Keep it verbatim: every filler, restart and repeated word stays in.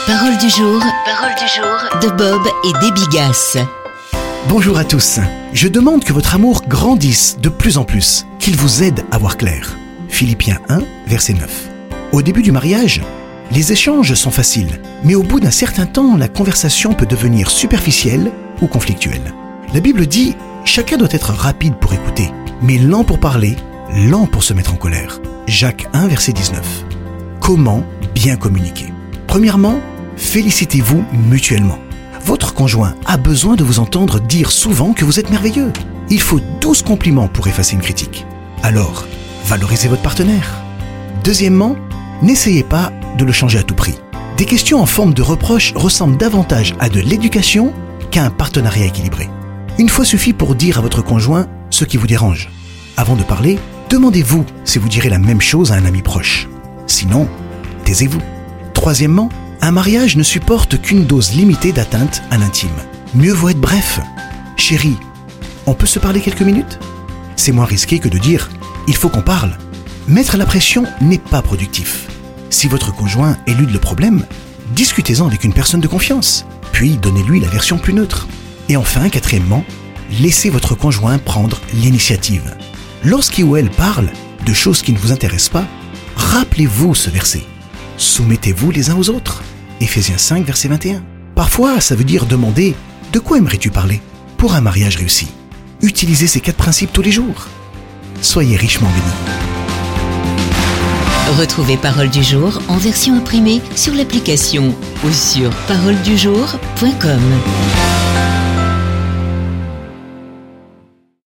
Parole du jour, parole du jour de Bob et des Bigasses. Bonjour à tous. Je demande que votre amour grandisse de plus en plus, qu'il vous aide à voir clair. Philippiens un, verset neuf. Au début du mariage, les échanges sont faciles, mais au bout d'un certain temps, la conversation peut devenir superficielle ou conflictuelle. La Bible dit « Chacun doit être rapide pour écouter, mais lent pour parler, lent pour se mettre en colère ». Jacques un, verset dix-neuf. Comment bien communiquer ? Premièrement, félicitez-vous mutuellement. Votre conjoint a besoin de vous entendre dire souvent que vous êtes merveilleux. Il faut douze compliments pour effacer une critique. Alors, valorisez votre partenaire. Deuxièmement, n'essayez pas de le changer à tout prix. Des questions en forme de reproche ressemblent davantage à de l'éducation qu'à un partenariat équilibré. Une fois suffit pour dire à votre conjoint ce qui vous dérange. Avant de parler, demandez-vous si vous direz la même chose à un ami proche. Sinon, taisez-vous. Troisièmement, un mariage ne supporte qu'une dose limitée d'atteinte à l'intime. Mieux vaut être bref. Chérie, on peut se parler quelques minutes ? C'est moins risqué que de dire « il faut qu'on parle ». Mettre la pression n'est pas productif. Si votre conjoint élude le problème, discutez-en avec une personne de confiance, puis donnez-lui la version plus neutre. Et enfin, quatrièmement, laissez votre conjoint prendre l'initiative. Lorsqu'il ou elle parle de choses qui ne vous intéressent pas, rappelez-vous ce verset. Soumettez-vous les uns aux autres. Éphésiens cinq, verset vingt et un. Parfois, ça veut dire demander « De quoi aimerais-tu parler ?» pour un mariage réussi. Utilisez ces quatre principes tous les jours. Soyez richement bénis. Retrouvez Parole du jour en version imprimée sur l'application ou sur parole du jour point com.